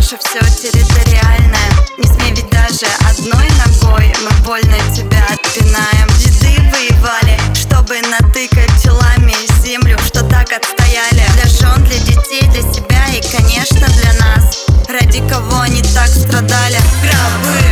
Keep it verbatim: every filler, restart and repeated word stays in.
наше все территориальное. Не смей ведь даже одной ногой, мы больно тебя отпинаем. Деды воевали, чтобы натыкать телами землю, что так отстояли. Для жен, для детей, для себя и, конечно, для нас. Ради кого они так страдали. Гробы